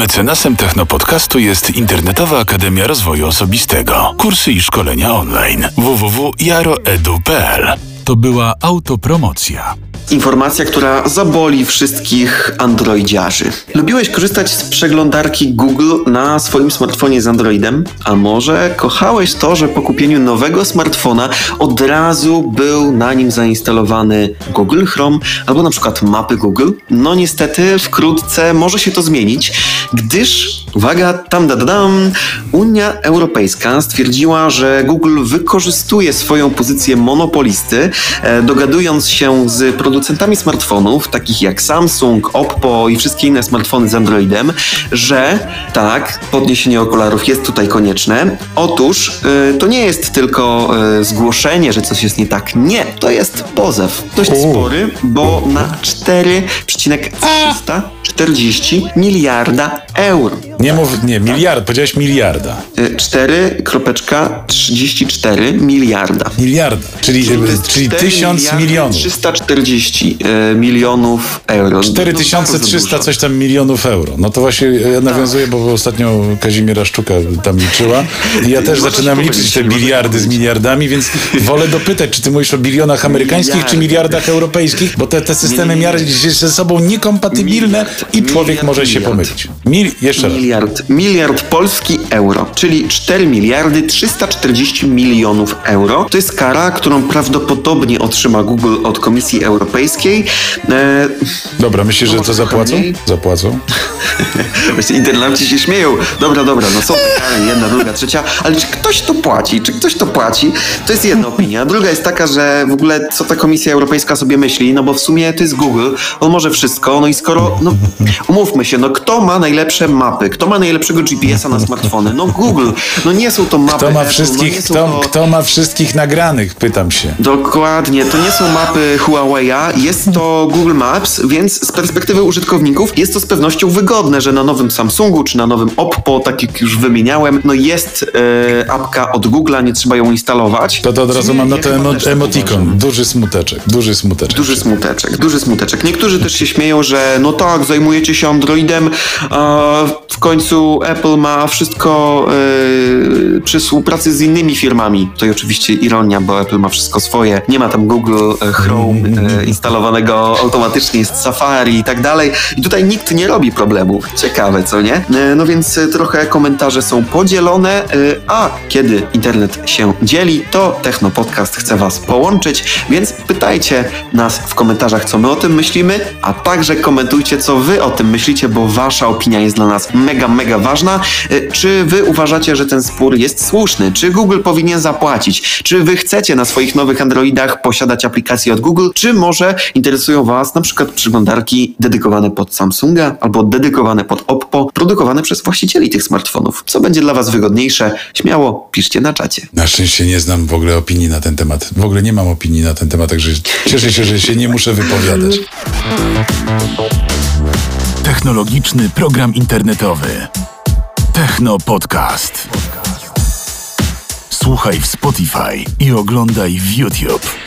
Mecenasem Technopodcastu jest Internetowa Akademia Rozwoju Osobistego. Kursy i szkolenia online. www.jaroedu.pl. To była autopromocja. Informacja, która zaboli wszystkich androidziarzy. Lubiłeś korzystać z przeglądarki Google na swoim smartfonie z Androidem? A może kochałeś to, że po kupieniu nowego smartfona od razu był na nim zainstalowany Google Chrome albo na przykład mapy Google? No niestety wkrótce może się to zmienić, gdyż, uwaga, Unia Europejska stwierdziła, że Google wykorzystuje swoją pozycję monopolisty, dogadując się z producentami smartfonów, takich jak Samsung, Oppo i wszystkie inne smartfony z Androidem, że tak, podniesienie okularów jest tutaj konieczne. Otóż to nie jest tylko zgłoszenie, że coś jest nie tak. Nie, to jest pozew. Dość spory, bo na 4,340 miliarda euro. Nie, miliard, powiedziałeś miliarda. 4,34 miliarda. Miliarda, czyli 1000 milionów. 340 milionów euro. 4300 coś tam milionów euro. No to właśnie ja nawiązuję, bo ostatnio Kazimiera Szczuka tam liczyła. I ja też zaczynam liczyć te biliardy z miliardami, więc wolę dopytać, czy ty mówisz o bilionach amerykańskich, czy miliardach europejskich, bo te systemy miar są ze sobą niekompatybilne i człowiek może się pomylić. Jeszcze raz. Miliard polski euro, czyli 4 miliardy 340 milionów euro. To jest kara, którą prawdopodobnie otrzyma Google od Komisji Europejskiej. Dobra, myślisz, że to zapłacą? Zapłacą. Właśnie internauci się śmieją. Dobra, no są te kary, jedna, druga, trzecia, ale czy ktoś to płaci? To jest jedna opinia. Druga jest taka, że w ogóle co ta Komisja Europejska sobie myśli, no bo w sumie to jest Google, on może wszystko, no i skoro, umówmy się, kto ma najlepsze mapy, kto ma najlepszego GPS-a na smartfony? No Google, nie są to mapy. Kto ma wszystkich nagranych, pytam się. Dokładnie, to nie są mapy Huawei'a, jest to Google Maps, więc z perspektywy użytkowników jest to z pewnością wygodne, że na nowym Samsungu czy na nowym Oppo, tak jak już wymieniałem, jest apka od Google'a, nie trzeba ją instalować. To od razu mam na to emotikon. Duży smuteczek. Duży smuteczek. Niektórzy też się śmieją, że tak, zajmujecie się Androidem, a w końcu Apple ma wszystko przy współpracy z innymi firmami. To oczywiście ironia, bo Apple ma wszystko swoje. Nie ma tam Google Chrome instalowanego automatycznie, jest Safari i tak dalej. I tutaj nikt nie robi problemów. Ciekawe, co nie? No więc trochę komentarze są podzielone, a kiedy internet się dzieli, to Technopodcast chce was połączyć, więc pytajcie nas w komentarzach, co my o tym myślimy, a także komentujcie, co wy o tym myślicie, bo wasza opinia jest dla nas mega ważna. Czy wy uważacie, że ten spór jest słuszny? Czy Google powinien zapłacić? Czy wy chcecie na swoich nowych Androidach posiadać aplikacje od Google? Czy może interesują was na przykład przeglądarki dedykowane pod Samsunga albo dedykowane pod Oppo, produkowane przez właścicieli tych smartfonów? Co będzie dla was wygodniejsze? Śmiało piszcie na czacie. Na szczęście nie znam w ogóle opinii na ten temat. W ogóle nie mam opinii na ten temat, także cieszę się, że się nie muszę wypowiadać. Technologiczny program internetowy. Technopodcast. Słuchaj w Spotify i oglądaj w YouTube.